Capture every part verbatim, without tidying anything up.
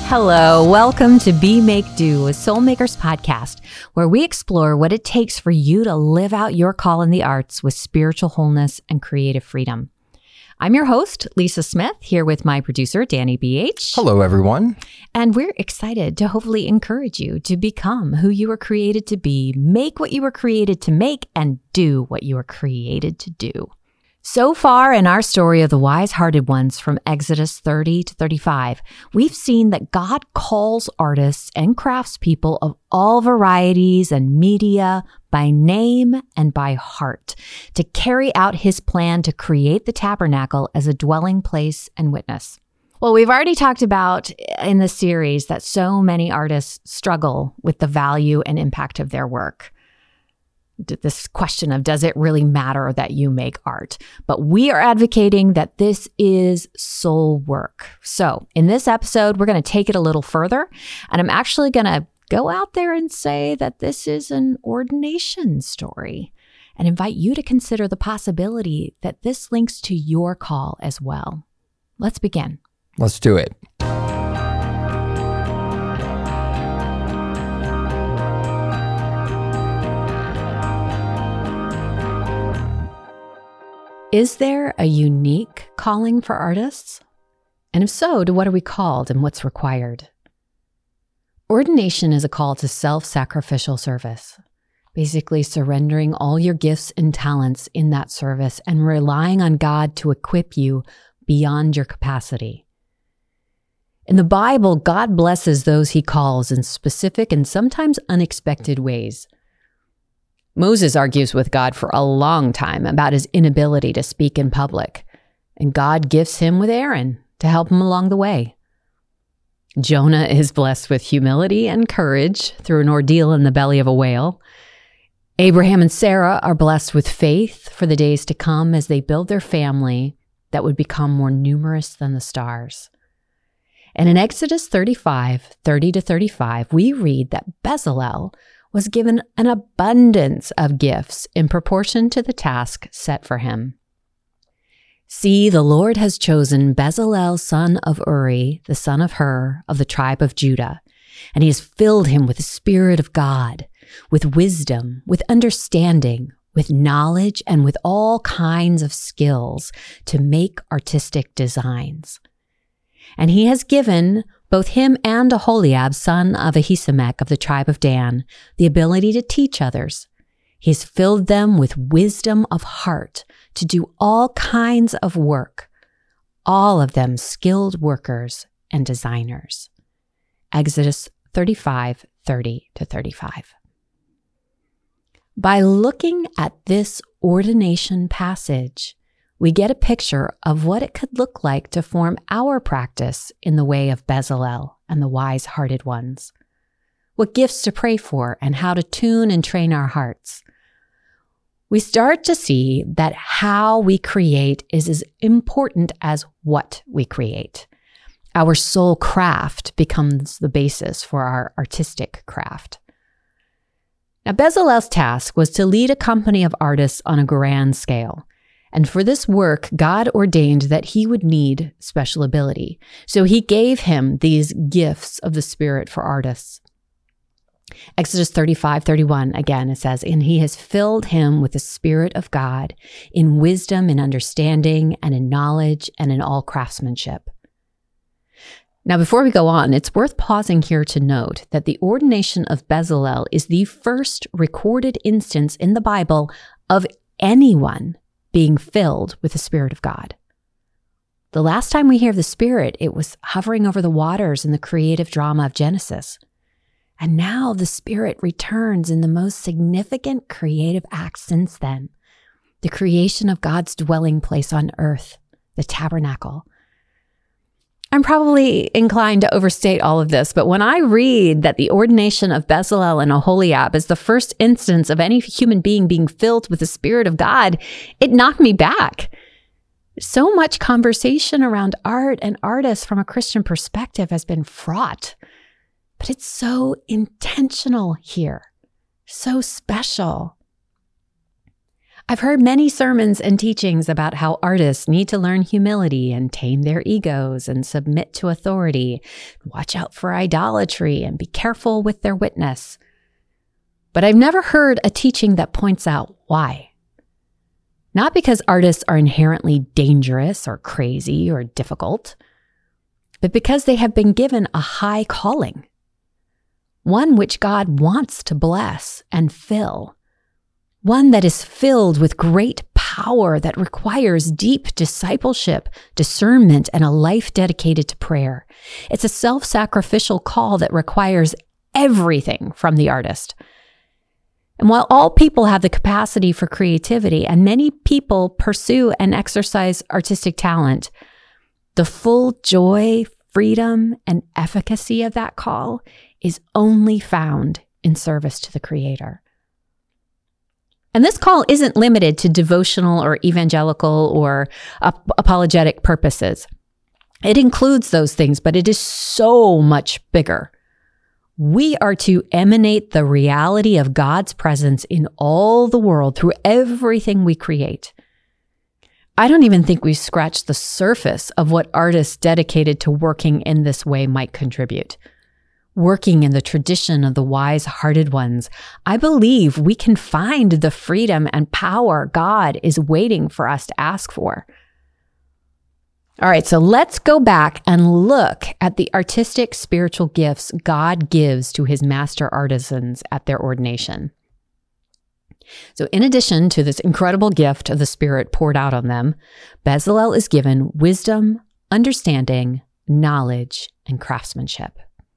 Hello, welcome to Be Make Do, a Soul Makers podcast, where we explore what it takes for you to live out your call in the arts with spiritual wholeness and creative freedom. I'm your host, Lisa Smith, here with my producer, Danny B H. Hello, everyone. And we're excited to hopefully encourage you to become who you were created to be, make what you were created to make, and do what you were created to do. So far in our story of the wise-hearted ones from Exodus thirty to thirty-five, we've seen that God calls artists and craftspeople of all varieties and media by name and by heart to carry out his plan to create the tabernacle as a dwelling place and witness. Well, we've already talked about in the series that so many artists struggle with the value and impact of their work. This question of, does it really matter that you make art? But we are advocating that this is soul work. So in this episode, we're going to take it a little further. And I'm actually going to go out there and say that this is an ordination story and invite you to consider the possibility that this links to your call as well. Let's begin. Let's do it. Is there a unique calling for artists? And if so, to what are we called and what's required? Ordination is a call to self-sacrificial service, basically surrendering all your gifts and talents in that service and relying on God to equip you beyond your capacity. In the Bible, God blesses those he calls in specific and sometimes unexpected ways. Moses argues with God for a long time about his inability to speak in public, and God gifts him with Aaron to help him along the way. Jonah is blessed with humility and courage through an ordeal in the belly of a whale. Abraham and Sarah are blessed with faith for the days to come as they build their family that would become more numerous than the stars. And in Exodus thirty-five, thirty to thirty-five, we read that Bezalel was given an abundance of gifts in proportion to the task set for him. See, the Lord has chosen Bezalel, son of Uri, the son of Hur, of the tribe of Judah, and he has filled him with the Spirit of God, with wisdom, with understanding, with knowledge, and with all kinds of skills to make artistic designs. And he has given both him and Aholiab, son of Ahisamach of the tribe of Dan, the ability to teach others. He has filled them with wisdom of heart to do all kinds of work, all of them skilled workers and designers. Exodus thirty-five, thirty to thirty-five. By looking at this ordination passage, we get a picture of what it could look like to form our practice in the way of Bezalel and the wise-hearted ones. What gifts to pray for and how to tune and train our hearts. We start to see that how we create is as important as what we create. Our soul craft becomes the basis for our artistic craft. Now, Bezalel's task was to lead a company of artists on a grand scale. And for this work, God ordained that he would need special ability. So he gave him these gifts of the Spirit for artists. Exodus thirty-five, thirty-one, again, it says, and he has filled him with the Spirit of God in wisdom and understanding and in knowledge and in all craftsmanship. Now, before we go on, it's worth pausing here to note that the ordination of Bezalel is the first recorded instance in the Bible of anyone being filled with the Spirit of God. The last time we hear of the Spirit, it was hovering over the waters in the creative drama of Genesis. And now the Spirit returns in the most significant creative act since then, the creation of God's dwelling place on earth, the tabernacle. I'm probably inclined to overstate all of this, but when I read that the ordination of Bezalel and Aholiab is the first instance of any human being being filled with the Spirit of God, it knocked me back. So much conversation around art and artists from a Christian perspective has been fraught, but it's so intentional here, so special. I've heard many sermons and teachings about how artists need to learn humility and tame their egos and submit to authority, watch out for idolatry and be careful with their witness. But I've never heard a teaching that points out why. Not because artists are inherently dangerous or crazy or difficult, but because they have been given a high calling, one which God wants to bless and fill. One that is filled with great power that requires deep discipleship, discernment, and a life dedicated to prayer. It's a self-sacrificial call that requires everything from the artist. And while all people have the capacity for creativity, and many people pursue and exercise artistic talent, the full joy, freedom, and efficacy of that call is only found in service to the Creator. And this call isn't limited to devotional or evangelical or ap- apologetic purposes. It includes those things, but it is so much bigger. We are to emanate the reality of God's presence in all the world through everything we create. I don't even think we've scratched the surface of what artists dedicated to working in this way might contribute. Working in the tradition of the wise-hearted ones, I believe we can find the freedom and power God is waiting for us to ask for. All right, so let's go back and look at the artistic spiritual gifts God gives to his master artisans at their ordination. So in addition to this incredible gift of the Spirit poured out on them, Bezalel is given wisdom, understanding, knowledge, and craftsmanship.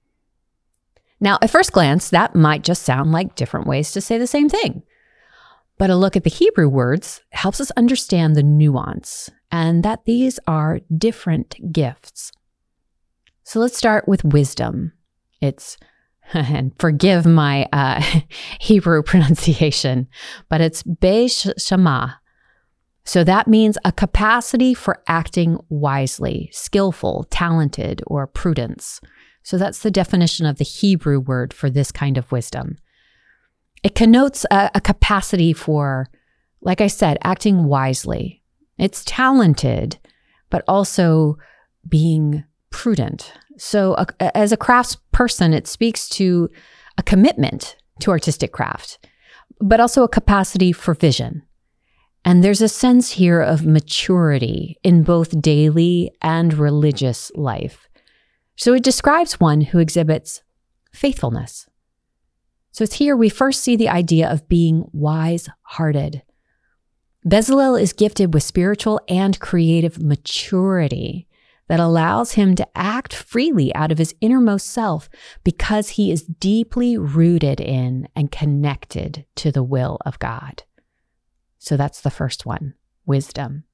Now, at first glance, that might just sound like different ways to say the same thing. But a look at the Hebrew words helps us understand the nuance and that these are different gifts. So let's start with wisdom. It's, and forgive my uh, Hebrew pronunciation, but it's Be-Shama. So that means a capacity for acting wisely, skillful, talented, or prudence. So that's the definition of the Hebrew word for this kind of wisdom. It connotes a, a capacity for, like I said, acting wisely. It's talented, but also being prudent. So a, as a craftsperson, it speaks to a commitment to artistic craft, but also a capacity for vision. And there's a sense here of maturity in both daily and religious life. So it describes one who exhibits faithfulness. So it's here we first see the idea of being wise-hearted. Bezalel is gifted with spiritual and creative maturity that allows him to act freely out of his innermost self because he is deeply rooted in and connected to the will of God. So that's the first one, wisdom.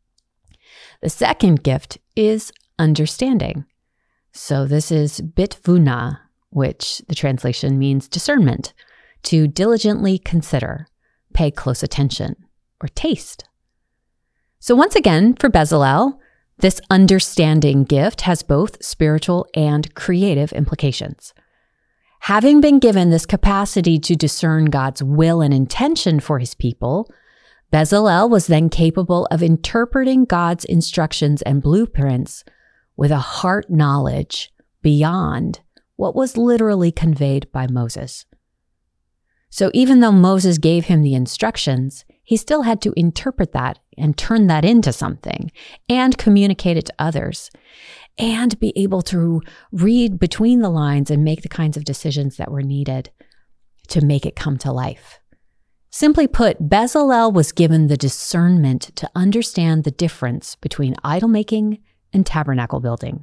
The second gift is understanding. So this is bitvuna, which the translation means discernment, to diligently consider, pay close attention, or taste. So once again, for Bezalel, this understanding gift has both spiritual and creative implications. Having been given this capacity to discern God's will and intention for his people, Bezalel was then capable of interpreting God's instructions and blueprints with a heart knowledge beyond what was literally conveyed by Moses. So even though Moses gave him the instructions, he still had to interpret that and turn that into something and communicate it to others and be able to read between the lines and make the kinds of decisions that were needed to make it come to life. Simply put, Bezalel was given the discernment to understand the difference between idol making and tabernacle building.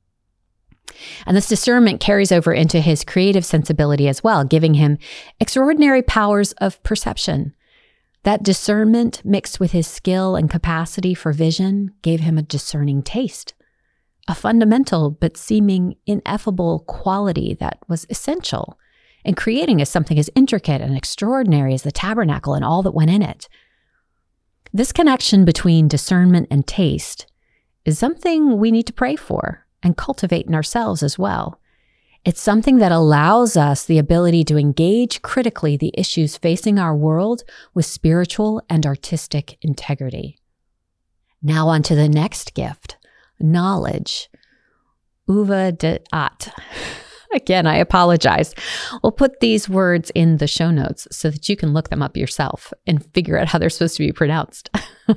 And this discernment carries over into his creative sensibility as well, giving him extraordinary powers of perception. That discernment mixed with his skill and capacity for vision gave him a discerning taste, a fundamental but seeming ineffable quality that was essential in creating as something as intricate and extraordinary as the tabernacle and all that went in it. This connection between discernment and taste is something we need to pray for and cultivate in ourselves as well. It's something that allows us the ability to engage critically the issues facing our world with spiritual and artistic integrity. Now on to the next gift, knowledge. Uva de at. Again, I apologize. We'll put these words in the show notes so that you can look them up yourself and figure out how they're supposed to be pronounced.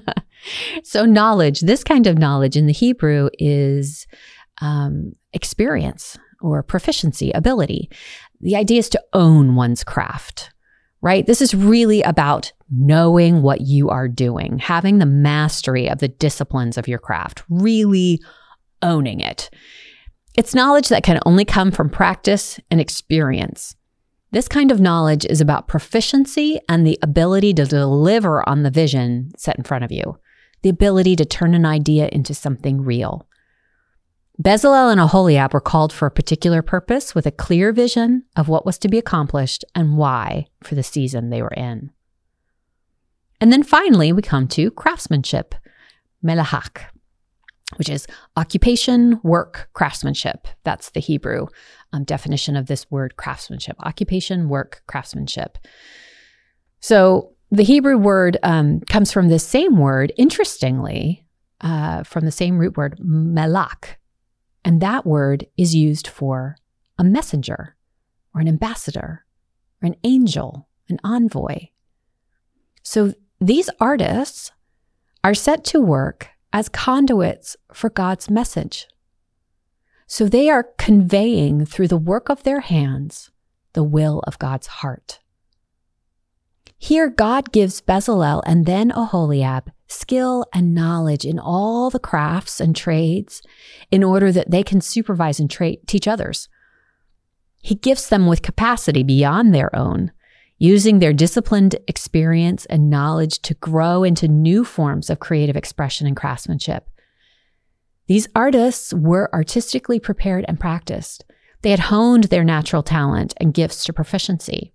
So knowledge, this kind of knowledge in the Hebrew is um, experience or proficiency, ability. The idea is to own one's craft, right? This is really about knowing what you are doing, having the mastery of the disciplines of your craft, really owning it. It's knowledge that can only come from practice and experience. This kind of knowledge is about proficiency and the ability to deliver on the vision set in front of you, the ability to turn an idea into something real. Bezalel and Aholiab were called for a particular purpose with a clear vision of what was to be accomplished and why for the season they were in. And then finally, we come to craftsmanship, melahak, which is occupation, work, craftsmanship. That's the Hebrew um, definition of this word craftsmanship. Occupation, work, craftsmanship. So the Hebrew word um, comes from this same word, interestingly, uh, from the same root word, melak. And that word is used for a messenger or an ambassador or an angel, an envoy. So these artists are set to work as conduits for God's message. So they are conveying through the work of their hands the will of God's heart. Here, God gives Bezalel and then Aholiab skill and knowledge in all the crafts and trades in order that they can supervise and tra- teach others. He gifts them with capacity beyond their own, using their disciplined experience and knowledge to grow into new forms of creative expression and craftsmanship. These artists were artistically prepared and practiced. They had honed their natural talent and gifts to proficiency.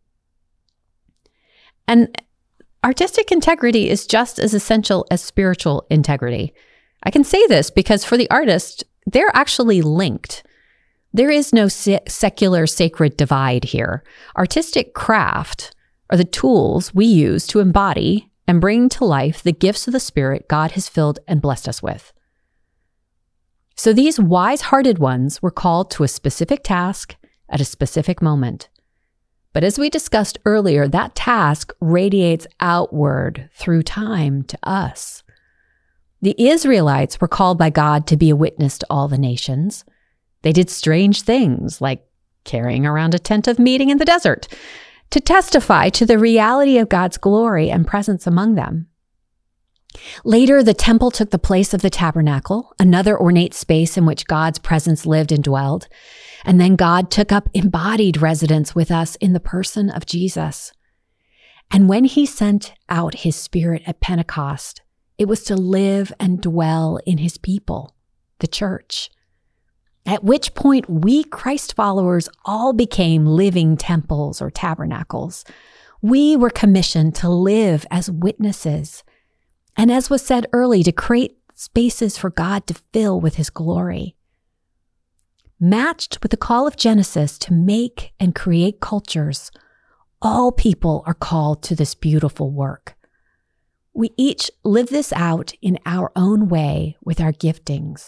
And artistic integrity is just as essential as spiritual integrity. I can say this because for the artist, they're actually linked. There is no se- secular sacred divide here. Artistic craft are the tools we use to embody and bring to life the gifts of the Spirit God has filled and blessed us with. So these wise-hearted ones were called to a specific task at a specific moment. But as we discussed earlier, that task radiates outward through time to us. The Israelites were called by God to be a witness to all the nations. They did strange things like carrying around a tent of meeting in the desert to testify to the reality of God's glory and presence among them. Later, the temple took the place of the tabernacle, another ornate space in which God's presence lived and dwelled. And then God took up embodied residence with us in the person of Jesus. And when he sent out his Spirit at Pentecost, it was to live and dwell in his people, the church. At which point we Christ followers all became living temples or tabernacles. We were commissioned to live as witnesses. And as was said early, to create spaces for God to fill with his glory. Matched with the call of Genesis to make and create cultures, all people are called to this beautiful work. We each live this out in our own way with our giftings.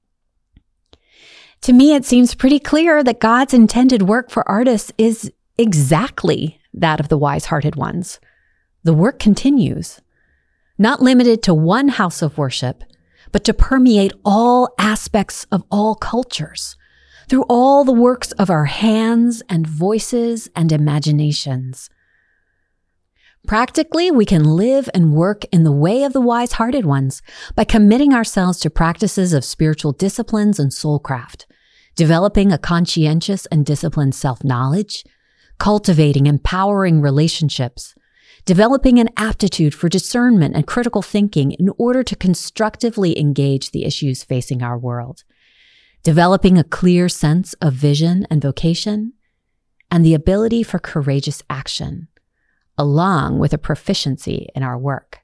To me, it seems pretty clear that God's intended work for artists is exactly that of the wise-hearted ones. The work continues, not limited to one house of worship, but to permeate all aspects of all cultures, through all the works of our hands and voices and imaginations. Practically, we can live and work in the way of the wise-hearted ones by committing ourselves to practices of spiritual disciplines and soulcraft, developing a conscientious and disciplined self-knowledge, cultivating empowering relationships, developing an aptitude for discernment and critical thinking in order to constructively engage the issues facing our world, developing a clear sense of vision and vocation, and the ability for courageous action, along with a proficiency in our work.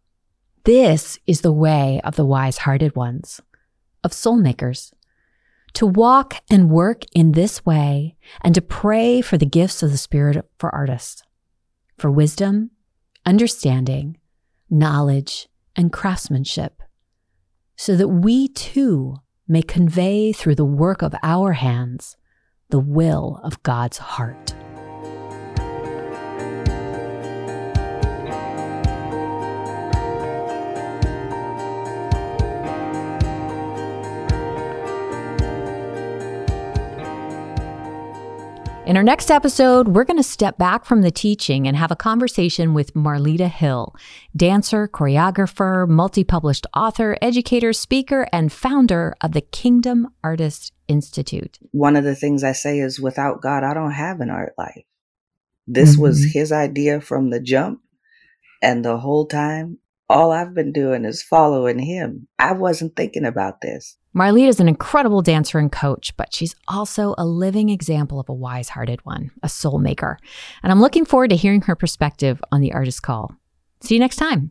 This is the way of the wise-hearted ones, of soul makers, to walk and work in this way and to pray for the gifts of the Spirit for artists, for wisdom, understanding, knowledge, and craftsmanship, so that we too may convey through the work of our hands the will of God's heart. In our next episode, we're going to step back from the teaching and have a conversation with Marlita Hill, dancer, choreographer, multi-published author, educator, speaker, and founder of the Kingdom Artist Institute. One of the things I say is, without God, I don't have an art life. This mm-hmm. was his idea from the jump, and the whole time, all I've been doing is following him. I wasn't thinking about this. Marlita is an incredible dancer and coach, but she's also a living example of a wise-hearted one, a soul maker. And I'm looking forward to hearing her perspective on the Artist Call. See you next time.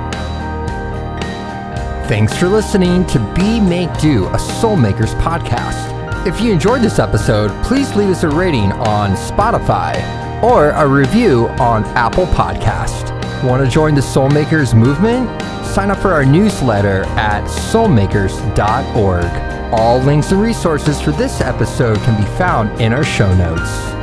Thanks for listening to Be Make Do, a Soul Makers podcast. If you enjoyed this episode, please leave us a rating on Spotify or a review on Apple Podcast. Want to join the Soul Makers movement? Sign up for our newsletter at soul makers dot org. All links and resources for this episode can be found in our show notes.